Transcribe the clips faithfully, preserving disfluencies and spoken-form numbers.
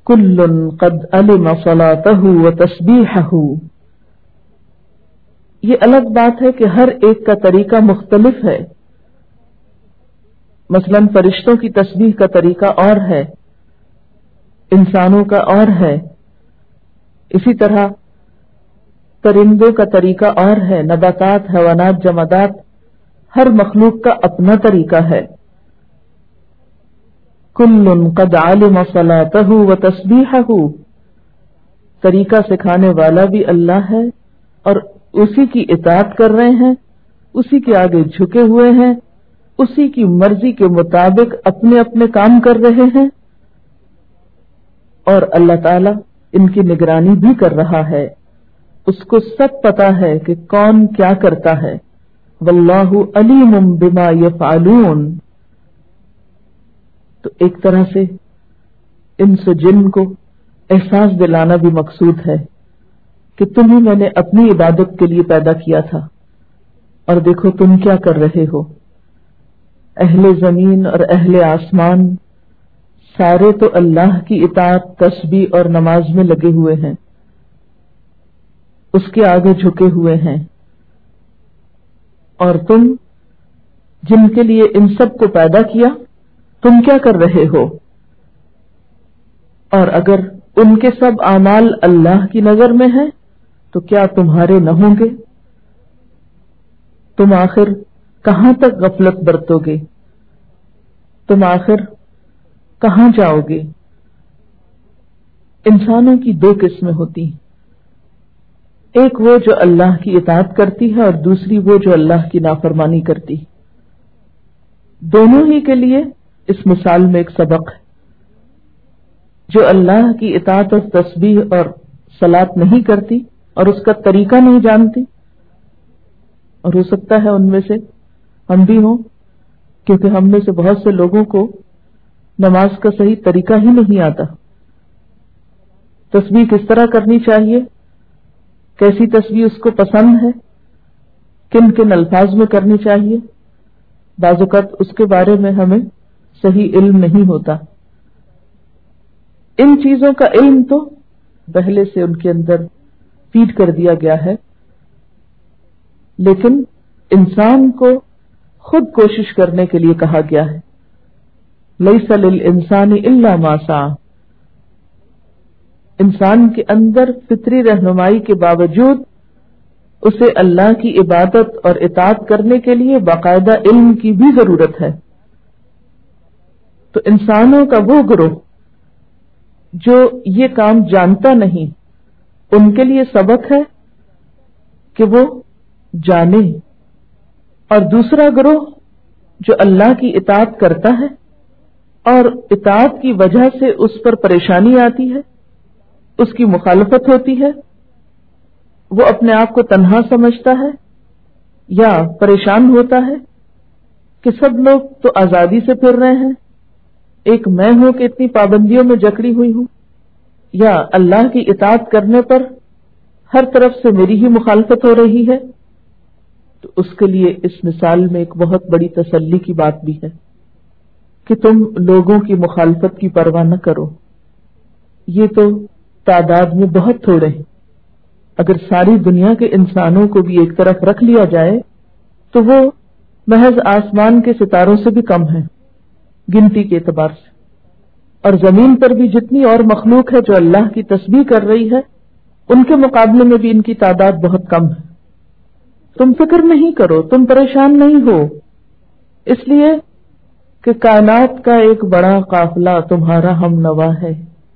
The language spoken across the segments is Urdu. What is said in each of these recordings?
کل قد علم صلاته وتسبیحه. یہ الگ بات ہے کہ ہر ایک کا طریقہ مختلف ہے. مثلا فرشتوں کی تسبیح کا طریقہ اور ہے، انسانوں کا اور ہے. اسی طرح پرندوں کا طریقہ اور ہے، نباتات، حیوانات، جمادات، ہر مخلوق کا اپنا طریقہ ہے. کل قد علم صلاته وتسبیحه. طریقہ سکھانے والا بھی اللہ ہے اور اسی کی اطاعت کر رہے ہیں، اسی کے آگے جھکے ہوئے ہیں، اسی کی مرضی کے مطابق اپنے اپنے کام کر رہے ہیں، اور اللہ تعالی ان کی نگرانی بھی کر رہا ہے. اس کو سب پتا ہے کہ کون کیا کرتا ہے. واللہ علیم بما یفعلون. تو ایک طرح سے انس و جن کو احساس دلانا بھی مقصود ہے کہ تمہیں میں نے اپنی عبادت کے لیے پیدا کیا تھا، اور دیکھو تم کیا کر رہے ہو. اہل زمین اور اہل آسمان سارے تو اللہ کی اطاعت، تسبیح اور نماز میں لگے ہوئے ہیں، اس کے آگے جھکے ہوئے ہیں. اور تم جن کے لیے ان سب کو پیدا کیا، تم کیا کر رہے ہو؟ اور اگر ان کے سب اعمال اللہ کی نظر میں ہیں تو کیا تمہارے نہ ہوں گے؟ تم آخر کہاں تک غفلت برتو گے؟ تم آخر کہاں جاؤ گے؟ انسانوں کی دو قسمیں ہوتی ہیں، ایک وہ جو اللہ کی اطاعت کرتی ہے اور دوسری وہ جو اللہ کی نافرمانی کرتی. دونوں ہی کے لیے اس مثال میں ایک سبق ہے. جو اللہ کی اطاعت اور تسبیح اور صلاۃ نہیں کرتی اور اس کا طریقہ نہیں جانتی، اور ہو سکتا ہے ان میں سے ہم بھی ہوں، کیونکہ ہم میں سے بہت سے لوگوں کو نماز کا صحیح طریقہ ہی نہیں آتا. تسبیح کس طرح کرنی چاہیے، کیسی تسبیح اس کو پسند ہے، کن کن الفاظ میں کرنی چاہیے، بعض اوقات اس کے بارے میں ہمیں صحیح علم نہیں ہوتا. ان چیزوں کا علم تو پہلے سے ان کے اندر فیڈ کر دیا گیا ہے، لیکن انسان کو خود کوشش کرنے کے لیے کہا گیا ہے. لیس للانسان الا ما سعى. انسان کے اندر فطری رہنمائی کے باوجود اسے اللہ کی عبادت اور اطاعت کرنے کے لیے باقاعدہ علم کی بھی ضرورت ہے. تو انسانوں کا وہ گروہ جو یہ کام جانتا نہیں، ان کے لیے سبق ہے کہ وہ جانے، اور دوسرا گروہ جو اللہ کی اطاعت کرتا ہے اور اطاعت کی وجہ سے اس پر پریشانی آتی ہے، اس کی مخالفت ہوتی ہے، وہ اپنے آپ کو تنہا سمجھتا ہے یا پریشان ہوتا ہے کہ سب لوگ تو آزادی سے پھر رہے ہیں، ایک میں ہوں کہ اتنی پابندیوں میں جکڑی ہوئی ہوں، یا اللہ کی اطاعت کرنے پر ہر طرف سے میری ہی مخالفت ہو رہی ہے. تو اس کے لیے اس مثال میں ایک بہت بڑی تسلی کی بات بھی ہے کہ تم لوگوں کی مخالفت کی پرواہ نہ کرو. یہ تو تعداد میں بہت تھوڑے ہیں. اگر ساری دنیا کے انسانوں کو بھی ایک طرف رکھ لیا جائے تو وہ محض آسمان کے ستاروں سے بھی کم ہیں گنتی کے اعتبار سے. اور زمین پر بھی جتنی اور مخلوق ہے جو اللہ کی تسبیح کر رہی ہے، ان کے مقابلے میں بھی ان کی تعداد بہت کم ہے. تم فکر نہیں کرو، تم پریشان نہیں ہو، اس لیے کہ کائنات کا ایک بڑا قافلہ تمہارا ہم نوا ہے.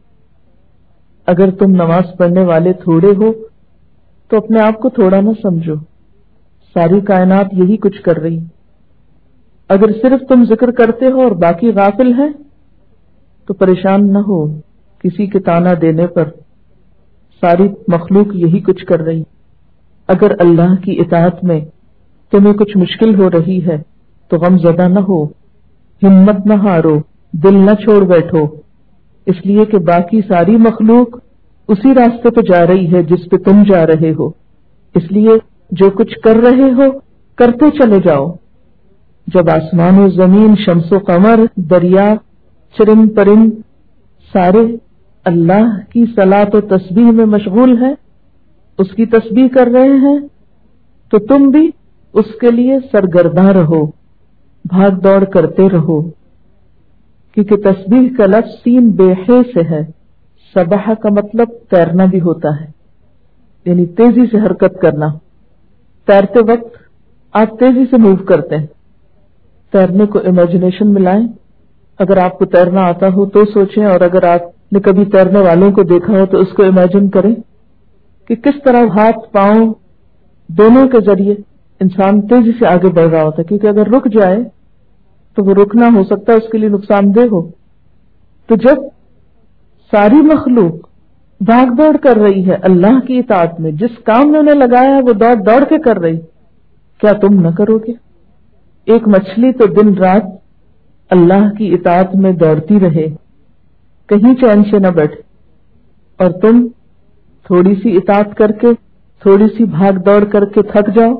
اگر تم نماز پڑھنے والے تھوڑے ہو تو اپنے آپ کو تھوڑا نہ سمجھو، ساری کائنات یہی کچھ کر رہی. اگر صرف تم ذکر کرتے ہو اور باقی غافل ہیں تو پریشان نہ ہو کسی کے تانا دینے پر، ساری مخلوق یہی کچھ کر رہی. اگر اللہ کی اطاعت میں تمہیں کچھ مشکل ہو رہی ہے تو غم زدہ نہ ہو، ہمت نہ ہارو، دل نہ چھوڑ بیٹھو، اس لیے کہ باقی ساری مخلوق اسی راستے پہ جا رہی ہے جس پہ تم جا رہے ہو. اس لیے جو کچھ کر رہے ہو کرتے چلے جاؤ. جب آسمان و زمین، شمس و قمر، دریا، چرند پرند سارے اللہ کی صلاۃ و تسبیح میں مشغول ہیں، اس کی تسبیح کر رہے ہیں، تو تم بھی اس کے لیے سرگرداں رہو، بھاگ دوڑ کرتے رہو، کیونکہ تسبیح کا لفظ سین بے ہے سے ہے۔ سبح کا مطلب تیرنا بھی ہوتا ہے، یعنی تیزی سے حرکت کرنا۔ تیرتے وقت آپ تیزی سے موو کرتے ہیں۔ تیرنے کو امیجنیشن میں لائیں، اگر آپ کو تیرنا آتا ہو تو سوچیں، اور اگر آپ نے کبھی تیرنے والوں کو دیکھا ہو تو اس کو امیجن کریں کہ کس طرح ہاتھ پاؤں دونوں کے ذریعے انسان تیزی سے آگے بڑھ رہا ہوتا ہے، کیونکہ اگر رک جائے تو وہ رکنا ہو سکتا ہے اس کے لیے نقصان دہ ہو۔ تو جب ساری مخلوق بھاگ دوڑ کر رہی ہے اللہ کی اطاعت میں، جس کام میں انہیں لگایا ہے وہ دوڑ دوڑ کے کر رہی، کیا تم نہ کرو گے؟ ایک مچھلی تو دن رات اللہ کی اطاعت میں دوڑتی رہے، کہیں چین سے نہ بیٹھے، اور تم تھوڑی سی اطاعت کر کے، تھوڑی سی بھاگ دوڑ کر کے تھک جاؤ۔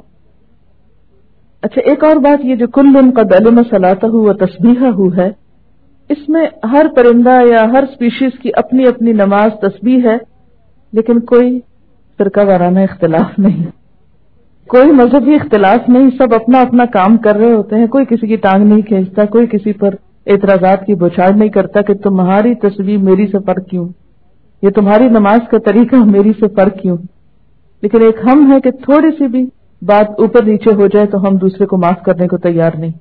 اچھا، ایک اور بات، یہ جو کل قد علم صلاتہ و تسبیحہ ہے، اس میں ہر پرندہ یا ہر سپیشیز کی اپنی اپنی نماز تسبیح ہے، لیکن کوئی فرقہ وارانہ اختلاف نہیں، کوئی مذہبی اختلاف نہیں، سب اپنا اپنا کام کر رہے ہوتے ہیں، کوئی کسی کی ٹانگ نہیں کھینچتا، کوئی کسی پر اعتراضات کی بوچھاڑ نہیں کرتا کہ تمہاری تسبیح میری سے فرق کیوں، یہ تمہاری نماز کا طریقہ میری سے فرق کیوں۔ لیکن ایک ہم ہے کہ تھوڑی سی بھی بات اوپر نیچے ہو جائے تو ہم دوسرے کو معاف کرنے کو تیار نہیں۔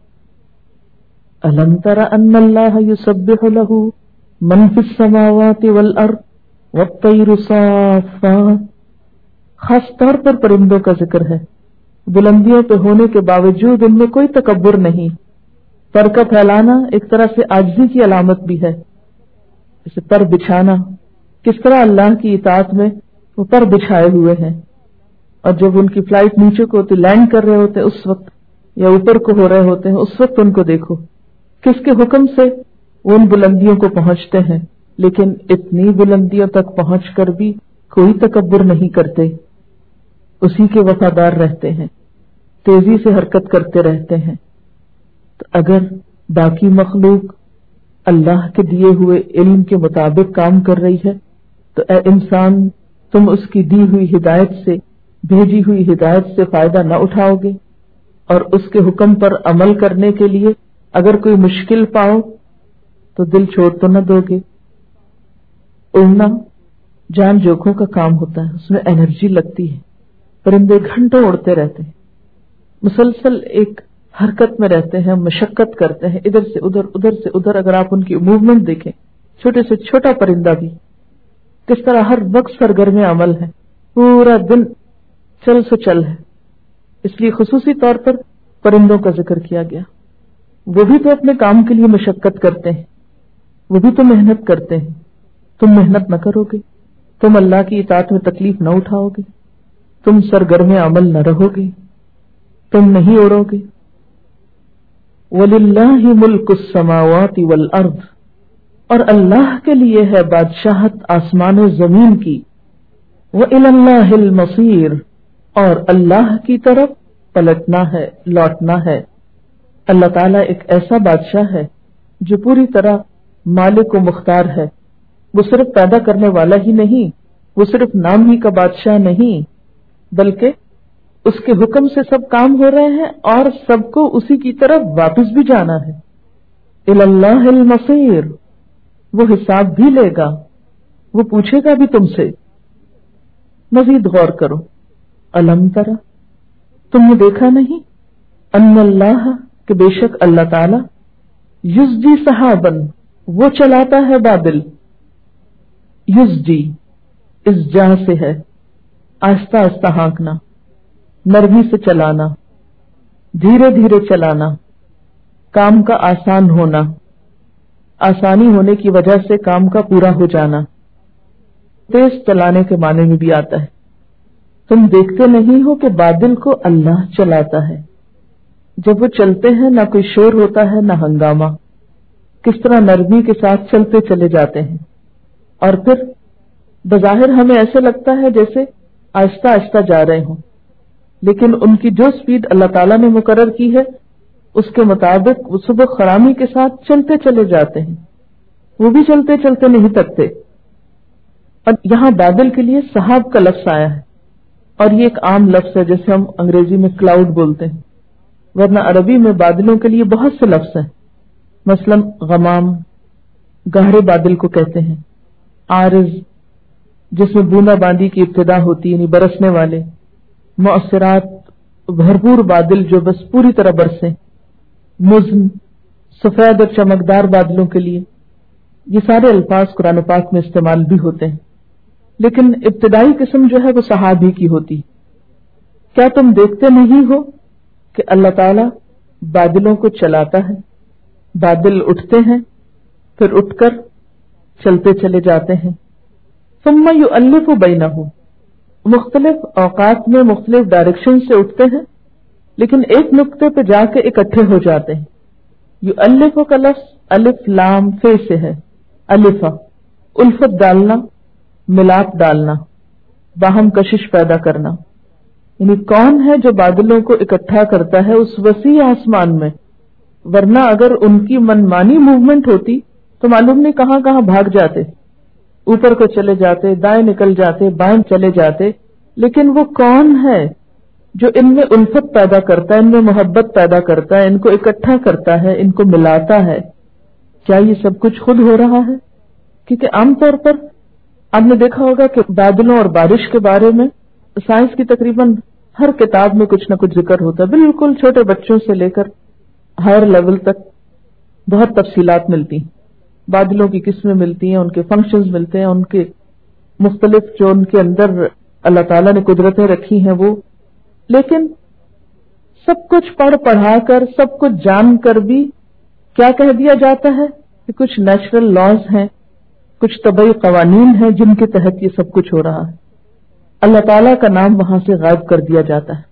أَلَمْ تَرَ أَنَّ اللَّهَ يُسَبِّحُ لَهُ مَنْ فِي السَّمَاوَاتِ وَالْأَرْضِ وَالطَّيْرُ صَافَّاتٍ، خاص طور پر پرندوں کا ذکر ہے۔ بلندیوں پہ ہونے کے باوجود ان میں کوئی تکبر نہیں، پر کا پھیلانا ایک طرح سے عاجزی کی علامت بھی ہے، جیسے پر بچھانا، کس طرح اللہ کی اطاعت میں وہ پر بچھائے ہوئے ہیں، اور جب ان کی فلائٹ نیچے کو ہوتی، لینڈ کر رہے ہوتے اس وقت، یا اوپر کو ہو رہے ہوتے ہیں اس وقت ان کو دیکھو، کس کے حکم سے وہ ان بلندیوں کو پہنچتے ہیں، لیکن اتنی بلندیوں تک پہنچ کر بھی کوئی تکبر نہیں کرتے، اسی کے وفادار رہتے ہیں، تیزی سے حرکت کرتے رہتے ہیں۔ تو اگر باقی مخلوق اللہ کے دیے ہوئے علم کے مطابق کام کر رہی ہے تو اے انسان، تم اس کی دی ہوئی ہدایت سے، بھیجی ہوئی ہدایت سے فائدہ نہ اٹھاؤ گے، اور اس کے حکم پر عمل کرنے کے لیے اگر کوئی مشکل پاؤ تو دل چھوڑ تو نہ دو گے۔ اڑنا جان جوکھوں کا کام ہوتا ہے، اس میں انرجی لگتی ہے، پرندے گھنٹوں اڑتے رہتے ہیں، مسلسل ایک حرکت میں رہتے ہیں، مشقت کرتے ہیں، ادھر سے ادھر ادھر سے ادھر۔ اگر آپ ان کی موومنٹ دیکھیں، چھوٹے سے چھوٹا پرندہ بھی کس طرح ہر وقت سرگرم عمل ہے، پورا دن چل سو چل ہے۔ اس لیے خصوصی طور پر پرندوں کا ذکر کیا گیا، وہ بھی تو اپنے کام کے لیے مشقت کرتے ہیں، وہ بھی تو محنت کرتے ہیں۔ تم محنت نہ کرو گے، تم اللہ کی اطاعت میں تکلیف نہ اٹھاؤ گے، تم سرگرم عمل نہ رہو گے، تم نہیں اڑو گے۔ وَلِلَّهِ مُلْكُ السَّمَاوَاتِ وَالْأَرْضِ، اور اللہ کے لیے ہے بادشاہت آسمان و زمین کی۔ وَإِلَى اللَّهِ الْمَصِيرُ، اور اللہ کی طرف پلٹنا ہے، لوٹنا ہے۔ اللہ تعالیٰ ایک ایسا بادشاہ ہے جو پوری طرح مالک و مختار ہے، وہ صرف پیدا کرنے والا ہی نہیں، وہ صرف نام ہی کا بادشاہ نہیں، بلکہ اس کے حکم سے سب کام ہو رہے ہیں اور سب کو اسی کی طرف واپس بھی جانا ہے۔ الی اللہ المصیر، وہ حساب بھی لے گا، وہ پوچھے گا بھی تم سے۔ مزید غور کرو، الم ترى، تم نے دیکھا نہیں، ان اللہ، کہ بے شک اللہ تعالی، یزجی سحابن، وہ چلاتا ہے بادل۔ یزجی اس جا سے ہے، آہستہ آہستہ ہانکنا، نرمی سے چلانا، دھیرے دھیرے چلانا، کام کا آسان ہونا، آسانی ہونے کی وجہ سے کام کا پورا ہو جانا، تیز چلانے کے معنی میں بھی آتا ہے۔ تم دیکھتے نہیں ہو کہ بادل کو اللہ چلاتا ہے، جب وہ چلتے ہیں نہ کوئی شور ہوتا ہے نہ ہنگامہ، کس طرح نرمی کے ساتھ چلتے چلے جاتے ہیں، اور پھر بظاہر ہمیں ایسے لگتا ہے جیسے آہستہ آہستہ جا رہے ہوں، لیکن ان کی جو سپیڈ اللہ تعالیٰ نے مقرر کی ہے اس کے مطابق وہ صبح خرامی کے ساتھ چلتے چلے جاتے ہیں، وہ بھی چلتے چلتے نہیں تھکتے، اور یہاں بادل کے لیے سحاب کا لفظ آیا ہے، اور یہ ایک عام لفظ ہے جیسے ہم انگریزی میں کلاؤڈ بولتے ہیں، ورنہ عربی میں بادلوں کے لیے بہت سے لفظ ہیں. مثلا غمام گہرے بادل کو کہتے ہیں، عارض جس میں بوندا باندی کی ابتدا ہوتی یعنی برسنے والے، مؤثرات بھرپور بادل جو بس پوری طرح برسیں، مزن سفید اور چمکدار بادلوں کے لیے. یہ سارے الفاظ قرآن پاک میں استعمال بھی ہوتے ہیں، لیکن ابتدائی قسم جو ہے وہ سحاب ہی کی ہوتی. کیا تم دیکھتے نہیں ہو کہ اللہ تعالی بادلوں کو چلاتا ہے، بادل اٹھتے ہیں پھر اٹھ کر چلتے چلے جاتے ہیں. ثم یؤلف بینہ، مختلف اوقات میں مختلف ڈائریکشن سے اٹھتے ہیں لیکن ایک نقطے پہ جا کے اکٹھے ہو جاتے ہیں. یؤلف کا لفظ الف لام فے سے ہے. الفا الفت ڈالنا، ملاپ ڈالنا، باہم کشش پیدا کرنا. یعنی کون ہے جو بادلوں کو اکٹھا کرتا ہے اس وسیع آسمان میں؟ ورنہ اگر ان کی منمانی موومنٹ ہوتی تو معلوم نہیں کہاں کہاں بھاگ جاتے، اوپر کو چلے جاتے، دائیں نکل جاتے، بائیں چلے جاتے. لیکن وہ کون ہے جو ان میں الفت پیدا کرتا ہے، ان میں محبت پیدا کرتا ہے، ان کو اکٹھا کرتا ہے، ان کو ملاتا ہے؟ کیا یہ سب کچھ خود ہو رہا ہے؟ کیونکہ عام طور پر آپ نے دیکھا ہوگا کہ بادلوں اور بارش کے بارے میں سائنس کی تقریباً ہر کتاب میں کچھ نہ کچھ ذکر ہوتا ہے، بالکل چھوٹے بچوں سے لے کر ہائر لیول تک بہت تفصیلات ملتی ہیں. بادلوں کی قسمیں ملتی ہیں، ان کے فنکشنز ملتے ہیں، ان کے مختلف جو ان کے اندر اللہ تعالیٰ نے قدرتیں رکھی ہیں وہ. لیکن سب کچھ پڑھ پڑھا کر، سب کچھ جان کر بھی کیا کہہ دیا جاتا ہے کہ کچھ نیچرل لاز ہیں، کچھ طبعی قوانین ہیں جن کے تحت یہ سب کچھ ہو رہا ہے. اللہ تعالیٰ کا نام وہاں سے غائب کر دیا جاتا ہے.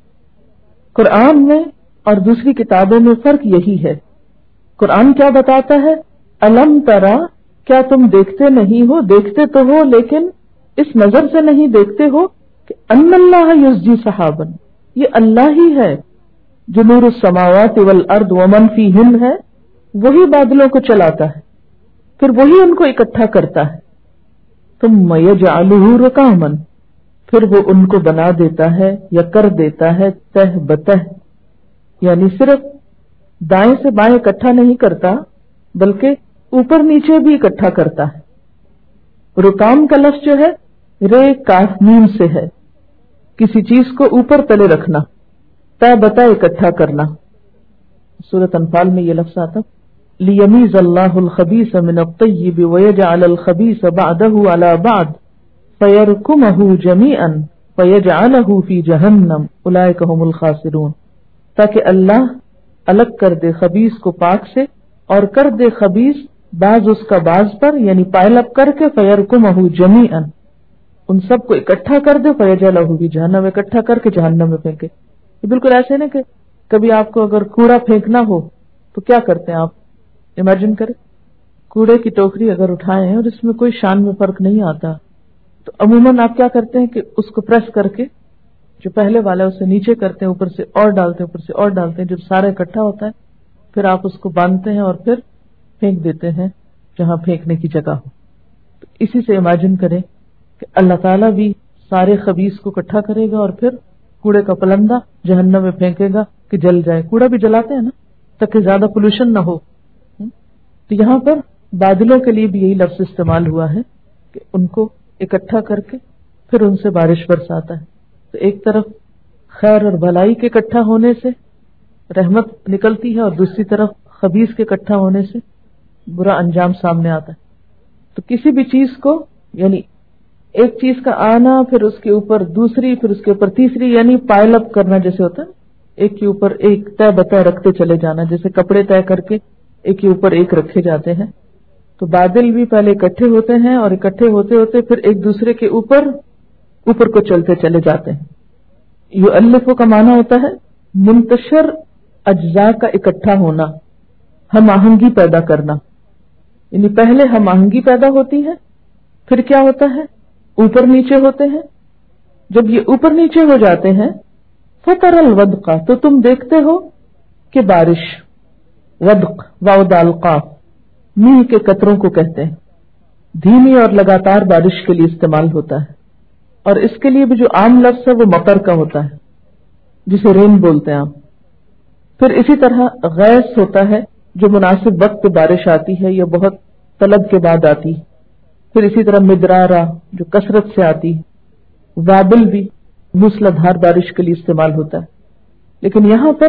قرآن میں اور دوسری کتابوں میں فرق یہی ہے. قرآن کیا بتاتا ہے؟ الم ترا، کیا تم دیکھتے نہیں ہو؟ دیکھتے تو ہو لیکن اس نظر سے نہیں دیکھتے ہو کہ ان اللہ یسجی سحابن، یہ اللہ ہی ہے جو نور السماوات والارض ومن فیہن ہے، وہی بادلوں کو چلاتا ہے، پھر وہی ان کو اکٹھا کرتا ہے. ثم یجعلہ رکاما، پھر وہ ان کو بنا دیتا ہے یا کر دیتا ہے تہ بتہ، یعنی صرف دائیں سے بائیں اکٹھا نہیں کرتا بلکہ اوپر نیچے بھی اکٹھا کرتا ہے. رکام کا لفظ جو ہے رے کاف میم سے ہے، کسی چیز کو اوپر تلے رکھنا، تہ بتہ اکٹھا کرنا. سورۃ انفال میں یہ لفظ آتا لیمیز اللہ الخبیث من الطیب ویجعل الخبیث بعدہ علی بعد فیرکمہ جمیعا فیجعلہ فی جہنم اولئک ھم الخاسرون، تاکہ اللہ الگ کر دے خبیث کو پاک سے اور کر دے خبیث بعض اس کا بعض پر، یعنی پائل اپ کر کے فیرکمہ جمیعا، ان سب کو اکٹھا کر دے، فیجعلہ فی جہنم، اکٹھا کر کے جہنم میں پھینکے. یہ بالکل ایسے نا کہ کبھی آپ کو اگر کوڑا پھینکنا ہو تو کیا کرتے ہیں آپ؟ امیجن کریں کوڑے کی ٹوکری اگر اٹھائے ہیں اور اس میں کوئی شان میں فرق نہیں آتا تو عموماً آپ کیا کرتے ہیں کہ اس کو پریس کر کے جو پہلے والا ہے اسے نیچے کرتے ہیں، اوپر سے اور ڈالتے ہیں، اوپر سے اور ڈالتے ہیں. جب سارا اکٹھا ہوتا ہے پھر آپ اس کو باندھتے ہیں اور پھر پھینک دیتے ہیں جہاں پھینکنے کی جگہ ہو. تو اسی سے امیجن کریں کہ اللہ تعالیٰ بھی سارے خبیث کو اکٹھا کرے گا اور پھر کوڑے کا پلندہ جہنم میں پھینکے گا کہ جل جائے. کوڑا بھی جلاتے ہیں نا تاکہ زیادہ پولوشن نہ ہو. تو یہاں پر بادلوں کے لیے بھی یہی لفظ استعمال ہوا ہے کہ ان کو اکٹھا کر کے پھر ان سے بارش برساتا ہے. تو ایک طرف خیر اور بھلائی کے اکٹھا ہونے سے رحمت نکلتی ہے اور دوسری طرف خبیث کے اکٹھا ہونے سے برا انجام سامنے آتا ہے. تو کسی بھی چیز کو یعنی ایک چیز کا آنا پھر اس کے اوپر دوسری پھر اس کے اوپر تیسری، یعنی پائل اپ کرنا جیسے ہوتا ہے، ایک کے اوپر ایک طے بتہ رکھتے چلے جانا، جیسے کپڑے طے کر کے ایک کے اوپر ایک رکھے جاتے ہیں. تو بادل بھی پہلے اکٹھے ہوتے ہیں اور اکٹھے ہوتے ہوتے پھر ایک دوسرے کے اوپر اوپر کو چلتے چلے جاتے ہیں. یؤلف کا معنی ہوتا ہے منتشر اجزاء کا اکٹھا ہونا، ہم آہنگی پیدا کرنا. یعنی پہلے ہم آہنگی پیدا ہوتی ہے، پھر کیا ہوتا ہے؟ اوپر نیچے ہوتے ہیں. جب یہ اوپر نیچے ہو جاتے ہیں فَتَرَى الْوَدْقَ، تو تم دیکھتے ہو کہ بارش، ودق واو دال قاف میہ کے قطروں کو کہتے ہیں. دھیمی اور لگاتار بارش کے لیے استعمال ہوتا ہے، اور اس کے لیے بھی جو عام لفظ ہے وہ مطر کا ہوتا ہے، جسے رین بولتے ہیں آپ۔ پھر اسی طرح غیث ہوتا ہے جو مناسب وقت پہ بارش آتی ہے یا بہت طلب کے بعد آتی ہے۔ پھر اسی طرح مدرارہ جو کثرت سے آتی ہے۔ وابل بھی موسلادھار بارش کے لیے استعمال ہوتا ہے، لیکن یہاں پر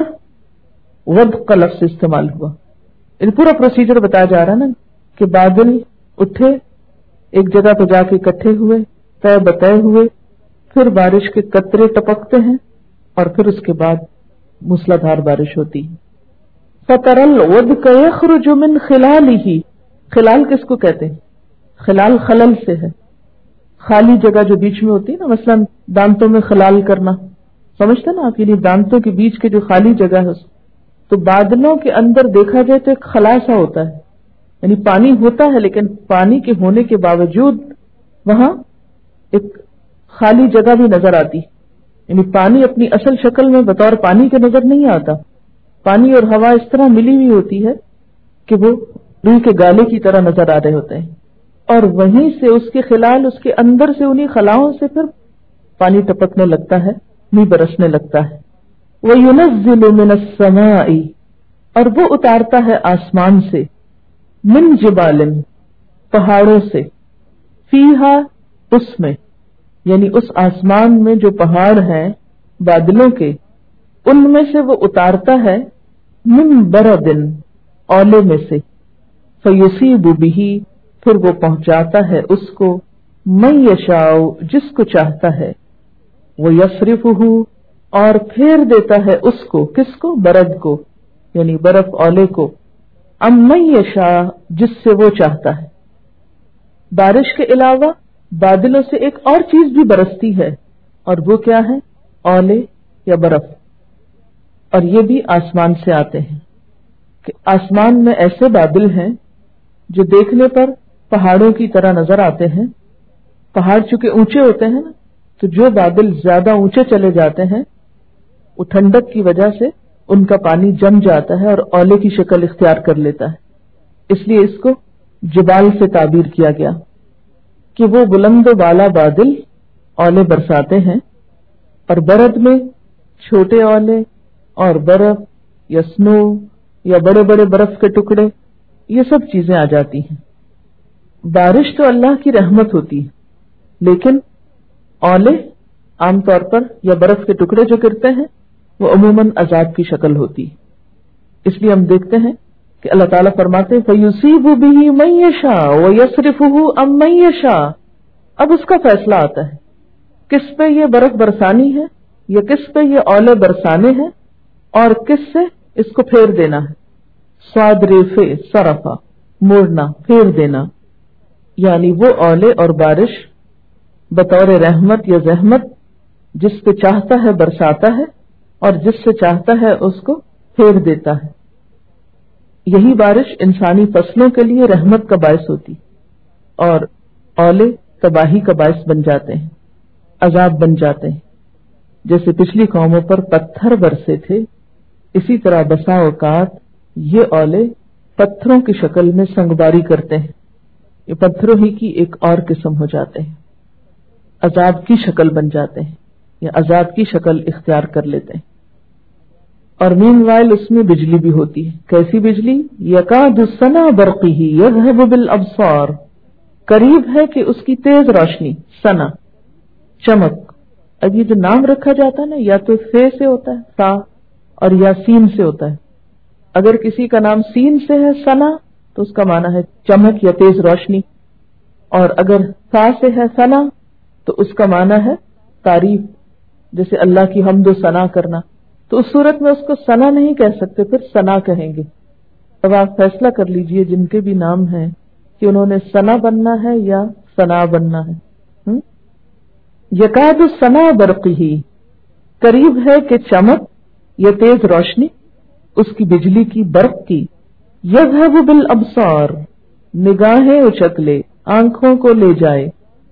ودق کا لفظ استعمال ہوا۔ ان پورا پروسیجر بتایا جا رہا ہے نا کہ بادل اٹھے، ایک جگہ پہ جا کے اکٹھے ہوئے، طے بطے ہوئے، پھر بارش کے قطرے ٹپکتے ہیں اور پھر اس کے بعد موسلادھار بارش ہوتی ہے۔ فَتَرَى الْوَدْقَ يَخْرُجُ مِنْ خِلَالِهِ، خلال کس کو کہتے ہیں؟ خلال خلل سے ہے، خالی جگہ جو بیچ میں ہوتی ہے نا، مثلا دانتوں میں خلال کرنا، سمجھتے نا آپ، یعنی دانتوں کے بیچ کے جو خالی جگہ ہے، تو بادلوں کے اندر دیکھا جائے تو ایک خلا سا ہوتا ہے، یعنی پانی ہوتا ہے لیکن پانی کے ہونے کے باوجود وہاں ایک خالی جگہ بھی نظر آتی، یعنی پانی اپنی اصل شکل میں بطور پانی کے نظر نہیں آتا، پانی اور ہوا اس طرح ملی ہوئی ہوتی ہے کہ وہ روئی کے گالے کی طرح نظر آ رہے ہوتے ہیں، اور وہیں سے اس کے خلال، اس کے اندر سے انہی خلاؤں سے پھر پانی ٹپکنے لگتا ہے، نہیں برسنے لگتا ہے۔ وَيُنَزِّلُ مِنَ السَّمَاءِ، اور وہ اتارتا ہے آسمان سے، من جبال، پہاڑوں سے، فیہا، اس میں، یعنی اس آسمان میں جو پہاڑ ہیں بادلوں کے، ان میں سے وہ اتارتا ہے من بردن، اولے میں سے، فیصیب بہ، پھر وہ پہنچاتا ہے اس کو من یشاء، جس کو چاہتا ہے، ویصرفہ، اور پھیر دیتا ہے اس کو، کس کو؟ برد کو، یعنی برف اولے کو، ام من یشاء، جس سے وہ چاہتا ہے۔ بارش کے علاوہ بادلوں سے ایک اور چیز بھی برستی ہے، اور وہ کیا ہے؟ اولے یا برف، اور یہ بھی آسمان سے آتے ہیں، کہ آسمان میں ایسے بادل ہیں جو دیکھنے پر پہاڑوں کی طرح نظر آتے ہیں۔ پہاڑ چونکہ اونچے ہوتے ہیں نا، تو جو بادل زیادہ اونچے چلے جاتے ہیں وہ ٹھنڈک کی وجہ سے ان کا پانی جم جاتا ہے اور اولے کی شکل اختیار کر لیتا ہے، اس لیے اس کو جبال سے تعبیر کیا گیا کہ وہ بلند و بالا بادل اولے برساتے ہیں، اور برد میں چھوٹے اولے اور برف یا سنو یا بڑے بڑے برف کے ٹکڑے، یہ سب چیزیں آ جاتی ہیں۔ بارش تو اللہ کی رحمت ہوتی ہے، لیکن اولے عام طور پر یا برف کے ٹکڑے جو گرتے ہیں وہ عموماً عذاب کی شکل ہوتی ہے۔ اس لیے ہم دیکھتے ہیں کہ اللہ تعالیٰ فرماتے ہیں فَيُصِيبُ بِهِ مَن يَشَاءُ وَيَصْرِفُهُ عَن مَّن يَشَاءُ، اب اس کا فیصلہ آتا ہے کس پہ یہ برف برسانی ہے یا کس پہ یہ اولے برسانے ہیں اور کس سے اس کو پھیر دینا ہے۔ صاد ریفے صرفا، موڑنا، پھیر دینا، یعنی وہ اولے اور بارش بطور رحمت یا زحمت جس پہ چاہتا ہے برساتا ہے اور جس سے چاہتا ہے اس کو پھیر دیتا ہے۔ یہی بارش انسانی فصلوں کے لیے رحمت کا باعث ہوتی اور اولے تباہی کا باعث بن جاتے ہیں، عذاب بن جاتے ہیں۔ جیسے پچھلی قوموں پر پتھر برسے تھے، اسی طرح بسا اوقات یہ اولے پتھروں کی شکل میں سنگباری کرتے ہیں، یہ پتھروں ہی کی ایک اور قسم ہو جاتے ہیں، عذاب کی شکل بن جاتے ہیں یا عذاب کی شکل اختیار کر لیتے ہیں۔ اور مین وائل اس میں بجلی بھی ہوتی ہے۔ کیسی بجلی؟ یکاد سنا برقی ہی یذہب بالابصار، قریب ہے کہ اس کی تیز روشنی، سنا چمک۔ اب یہ جو نام رکھا جاتا ہے نا، یا تو فے سے ہوتا ہے سا، اور یا سین سے ہوتا ہے۔ اگر کسی کا نام سین سے ہے سنا تو اس کا معنی ہے چمک یا تیز روشنی، اور اگر سا سے ہے سنا تو اس کا معنی ہے تعریف، جیسے اللہ کی حمد و ثنا کرنا۔ تو اس صورت میں اس کو ثنا نہیں کہہ سکتے، پھر ثنا کہیں گے۔ اب آپ فیصلہ کر لیجئے جن کے بھی نام ہیں کہ انہوں نے ثنا بننا ہے یا ثنا بننا ہے۔ یکاد ثنا برقی، قریب ہے کہ چمک یا تیز روشنی اس کی بجلی کی، برق کی، یذہب بالابصار، نگاہیں اچک لے، آنکھوں کو لے جائے۔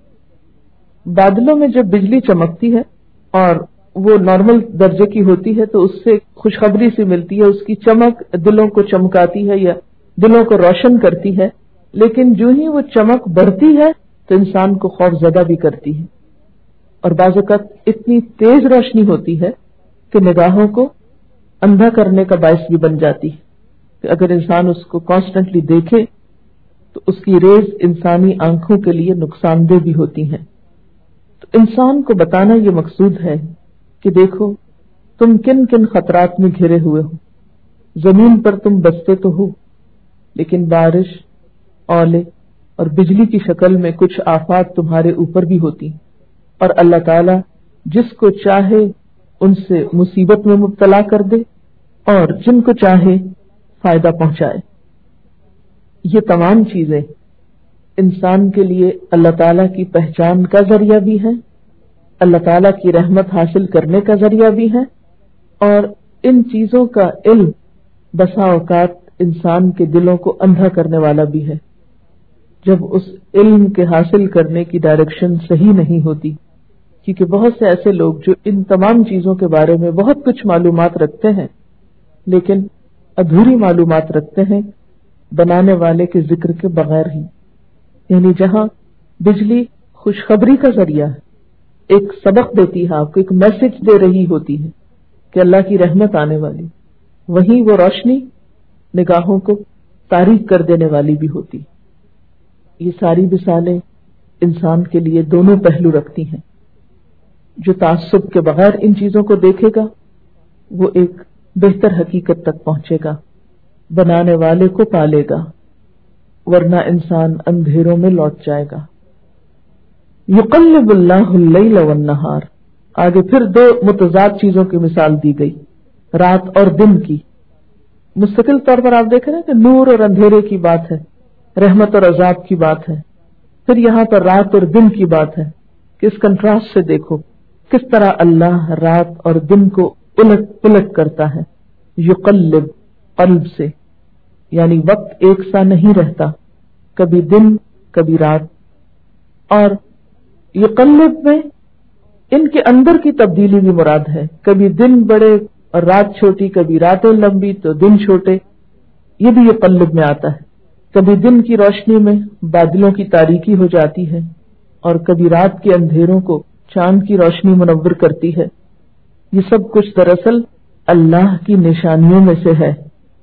بادلوں میں جب بجلی چمکتی ہے اور وہ نارمل درجے کی ہوتی ہے تو اس سے خوشخبری سی ملتی ہے، اس کی چمک دلوں کو چمکاتی ہے یا دلوں کو روشن کرتی ہے، لیکن جو ہی وہ چمک بڑھتی ہے تو انسان کو خوف زدہ بھی کرتی ہے، اور بعض اوقات اتنی تیز روشنی ہوتی ہے کہ نگاہوں کو اندھا کرنے کا باعث بھی بن جاتی ہے، کہ اگر انسان اس کو کانسٹنٹلی دیکھے تو اس کی ریز انسانی آنکھوں کے لیے نقصان دہ بھی ہوتی ہیں۔ تو انسان کو بتانا یہ مقصود ہے کہ دیکھو تم کن کن خطرات میں گھرے ہوئے ہو، زمین پر تم بستے تو ہو لیکن بارش، اولے اور بجلی کی شکل میں کچھ آفات تمہارے اوپر بھی ہوتی، اور اللہ تعالی جس کو چاہے ان سے مصیبت میں مبتلا کر دے اور جن کو چاہے فائدہ پہنچائے۔ یہ تمام چیزیں انسان کے لیے اللہ تعالیٰ کی پہچان کا ذریعہ بھی ہے، اللہ تعالیٰ کی رحمت حاصل کرنے کا ذریعہ بھی ہے، اور ان چیزوں کا علم بسا اوقات انسان کے دلوں کو اندھا کرنے والا بھی ہے، جب اس علم کے حاصل کرنے کی ڈائریکشن صحیح نہیں ہوتی۔ کیونکہ بہت سے ایسے لوگ جو ان تمام چیزوں کے بارے میں بہت کچھ معلومات رکھتے ہیں لیکن ادھوری معلومات رکھتے ہیں بنانے والے کے ذکر کے بغیر ہی۔ یعنی جہاں بجلی خوشخبری کا ذریعہ ہے، ایک سبق دیتی ہے، آپ کو ایک میسج دے رہی ہوتی ہے کہ اللہ کی رحمت آنے والی، وہیں وہ روشنی نگاہوں کو تاریک کر دینے والی بھی ہوتی۔ یہ ساری مثالیں انسان کے لیے دونوں پہلو رکھتی ہیں۔ جو تعصب کے بغیر ان چیزوں کو دیکھے گا وہ ایک بہتر حقیقت تک پہنچے گا، بنانے والے کو پالے گا، ورنہ انسان اندھیروں میں لوٹ جائے گا۔ یقلب اللہ اللیل والنہار، آگے پھر دو متضاد چیزوں کی مثال دی گئی، رات اور دن کی۔ مستقل طور پر آپ دیکھ رہے ہیں کہ نور اور اندھیرے کی بات ہے، رحمت اور عذاب کی بات ہے، پھر یہاں پر رات اور دن کی بات ہے کہ اس کنٹراسٹ سے دیکھو کس طرح اللہ رات اور دن کو الٹ پلٹ کرتا ہے۔ یقلب قلب سے، یعنی وقت ایک سا نہیں رہتا، کبھی دن کبھی رات، اور یقلب میں ان کے اندر کی تبدیلی بھی مراد ہے، کبھی دن بڑے اور رات چھوٹی، کبھی راتیں لمبی تو دن چھوٹے، یہ بھی یقلب میں آتا ہے۔ کبھی دن کی روشنی میں بادلوں کی تاریکی ہو جاتی ہے اور کبھی رات کے اندھیروں کو چاند کی روشنی منور کرتی ہے۔ یہ سب کچھ دراصل اللہ کی نشانیوں میں سے ہے۔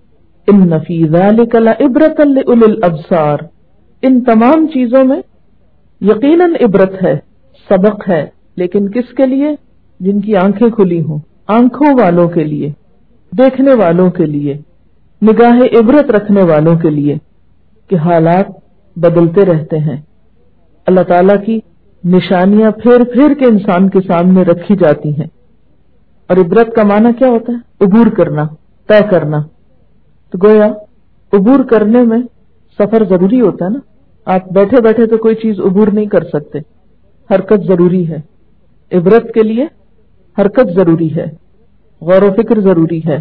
ان فی ذلک لعبرۃ لأولی الابصار، ان تمام چیزوں میں یقیناً عبرت ہے، سبق ہے، لیکن کس کے لیے؟ جن کی آنکھیں کھلی ہوں، آنکھوں والوں کے لیے، دیکھنے والوں کے لیے، نگاہ عبرت رکھنے والوں کے لیے، کہ حالات بدلتے رہتے ہیں، اللہ تعالیٰ کی نشانیاں پھیر پھیر کے انسان کے سامنے رکھی جاتی ہیں۔ اور عبرت کا معنی کیا ہوتا ہے؟ عبور کرنا، طے کرنا۔ تو گویا عبور کرنے میں سفر ضروری ہوتا ہے نا، آپ بیٹھے بیٹھے تو کوئی چیز عبور نہیں کر سکتے، حرکت ضروری ہے۔ عبرت کے لیے حرکت ضروری ہے، غور و فکر ضروری ہے،